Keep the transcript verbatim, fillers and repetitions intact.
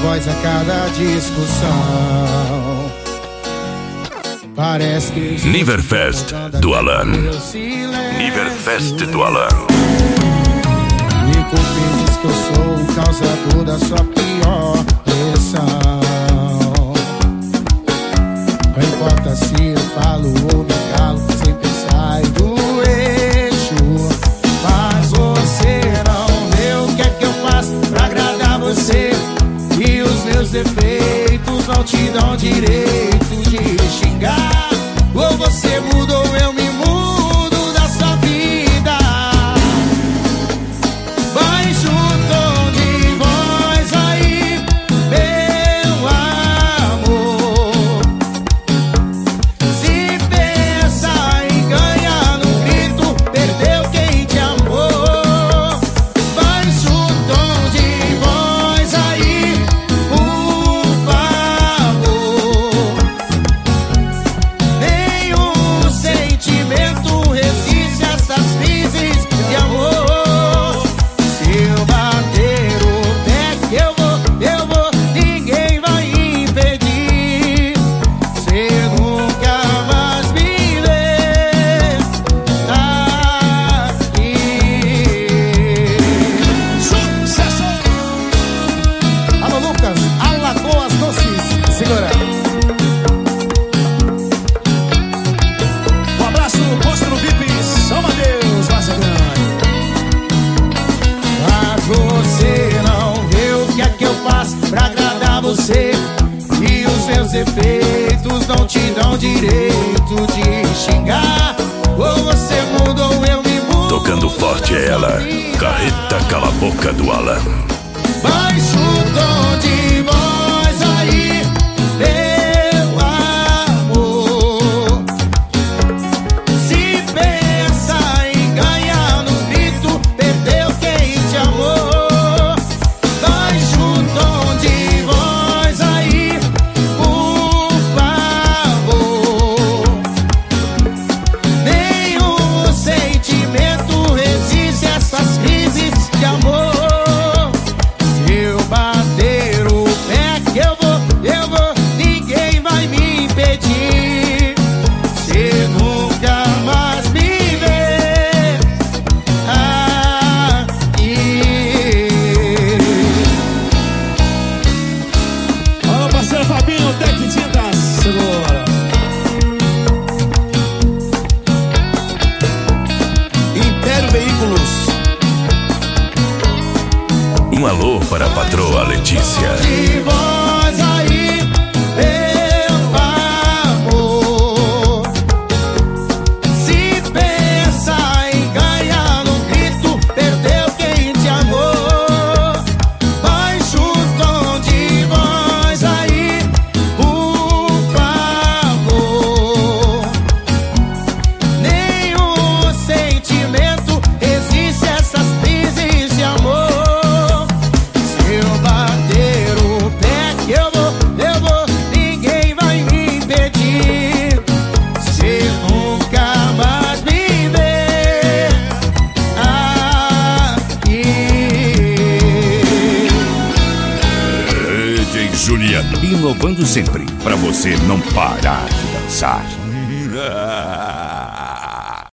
voz a cada discussão. Parece que Niverfest do Alan. Niverfest do Alan. Me culpe, diz que eu sou o causador da sua pior lição. Não importa se eu falo ou me calo, sempre sai do eixo. Mas você não vê o que é que eu faço pra agradar você. E os meus defeitos não te dão direito de xingar. Ou você muda ou eu me mudo da sua vida. Baixa o tom de voz aí, meu amor. Se pensa em ganhar no grito, perdeu quem te amou. Baixa o tom de voz aí, por favor. Nenhum sentimento resiste a essas crises de amor. Se eu bater o pé que eu vou, eu vou, ninguém vai impedir. Você nunca mais me vê aqui. Sucesso! Alô, Lucas, Alagoas Doces, segura. Um abraço no posto no V I P São Mateus, Massa Grande. Mas você não vê o que é que eu faço pra agradar você. E os meus defeitos não te dão direito de xingar. Ou você muda ou eu me mudo. Tocando forte é ela, Carreta Cala a Boca do Alan. Baixa o tom de voz aí, meu amor. Se pensa em ganhar no grito, perdeu quem te amou. Baixa o tom de voz aí, por favor. Nenhum sentimento resiste a essas crises de amor. Se eu bater o pé que eu vou, eu vou, ninguém vai me impedir. Você nunca mais me vê aqui. Alô, parceiro Fabinho, Tec Tintas. Segura. Império Veículos. Um alô para a patroa Letícia. De voz aí, meu amor. Se pensa em ganhar no grito, perdeu quem te amou. Baixa o tom de voz aí, por favor. Nenhum sentimento resiste a essas crises de amor. Se eu bater o pé que eu vou, eu vou, ninguém vai me impedir. Você nunca mais me vê aqui. D J Juliano. Inovando sempre, pra você não parar de dançar.